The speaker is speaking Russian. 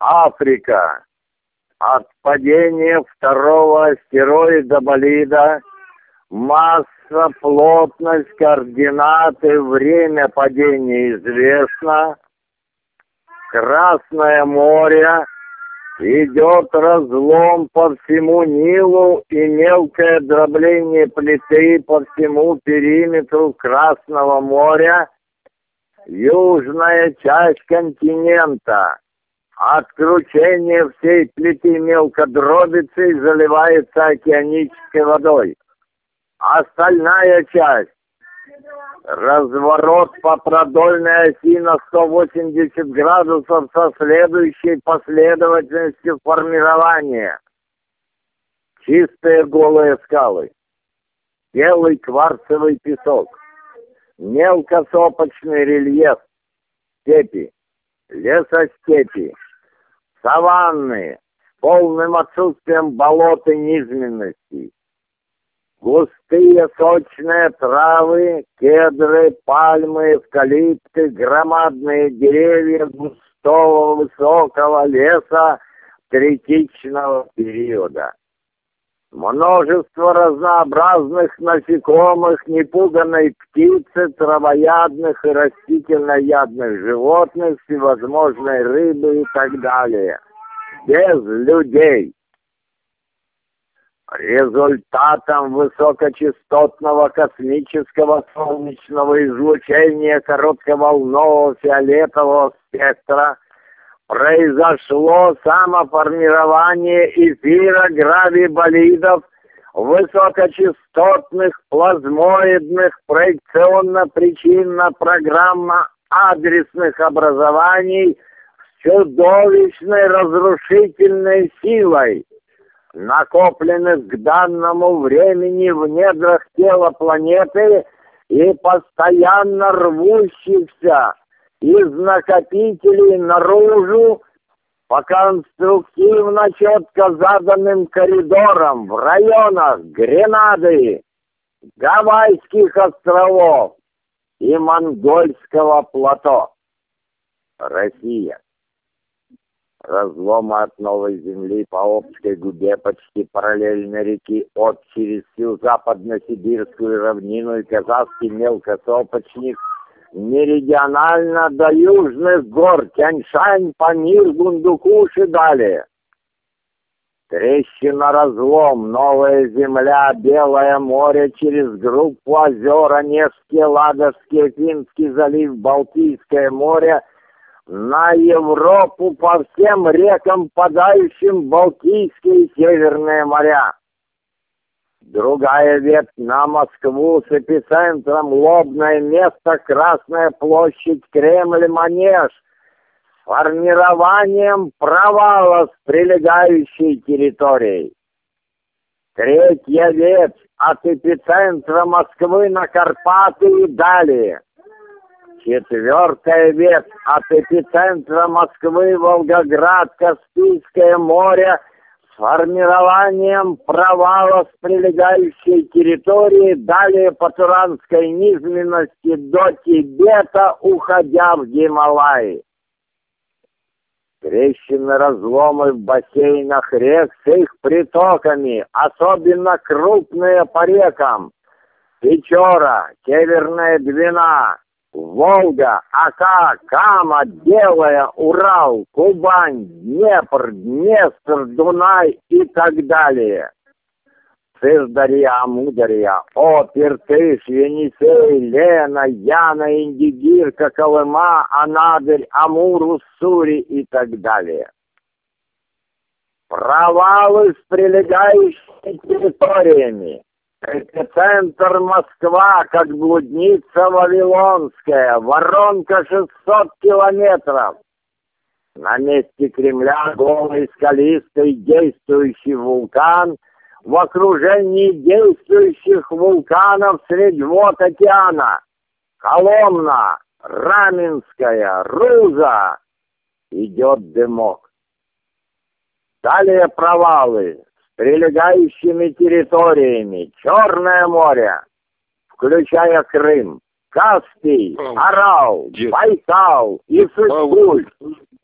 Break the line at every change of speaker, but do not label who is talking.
Африка. От падения второго астероида Болида масса, плотность, координаты, время падения известно. Красное море, идет разлом по всему Нилу и мелкое дробление плиты по всему периметру Красного моря. Южная часть континента. От кручения всей плиты мелко дробится и заливается океанической водой. Остальная часть. Разворот по продольной оси на 180 градусов со следующей последовательностью формирования. Чистые голые скалы. Белый кварцевый песок. Мелкосопочный рельеф. Степи. Лесостепи. Саванны с полным отсутствием болот и низменностей. Густые сочные травы, кедры, пальмы, эвкалипты, громадные деревья густого высокого леса третичного периода. Множество разнообразных насекомых, непуганной птицы, травоядных и растительноядных животных, всевозможной рыбы и так далее. Без людей. Результатом высокочастотного космического солнечного излучения коротковолнового фиолетового спектра произошло самоформирование эфира гравиболидов, высокочастотных плазмоидных проекционно-причинно-программно-адресных образований с чудовищной разрушительной силой, накопленных к данному времени в недрах тела планеты и постоянно рвущихся из накопителей наружу по конструктивно четко заданным коридорам в районах Гренады, Гавайских островов и Монгольского плато. Россия. Разломы от Новой Земли по Обской губе почти параллельно реки Обь через всю западно-сибирскую равнину и казахский мелкосопочник, меридионально до южных гор Тяньшань, Памир, Бундукуш и далее. Трещина, разлом, Новая Земля, Белое море через группу озер, Онежский, Ладожский, Финский залив, Балтийское море, на Европу по всем рекам, впадающим в Балтийские и Северные моря. Другая ветвь на Москву с эпицентром Лобное место, Красная площадь, Кремль, Манеж, с формированием провала с прилегающей территорией. Третья ветвь от эпицентра Москвы на Карпаты и далее. Четвертая ветвь от эпицентра Москвы, Волгоград, Каспийское море с формированием провала с прилегающей территории, далее по Туранской низменности до Тибета, уходя в Гималаи. Трещины, разломы в бассейнах рек с их притоками, особенно крупные по рекам: Печора, Северная Двина, Волга, Ока, Кама, Белая, Урал, Кубань, Днепр, Днестр, Дунай и так далее. Сырдарья, Амударья, Обь, Иртыш, Енисей, Лена, Яна, Индигирка, Колыма, Анадырь, Амур, Уссури и так далее. Провалы с прилегающими территориями. Эпицентр Москва, как блудница Вавилонская, воронка 600 километров. На месте Кремля голый, скалистый, действующий вулкан, в окружении действующих вулканов средь вод океана. Коломна, Раменская, Руза. Идет дымок. Далее провалы с прилегающими территориями. Черное море, включая Крым, Каспий, Арал, Байкал, Иссык-Куль,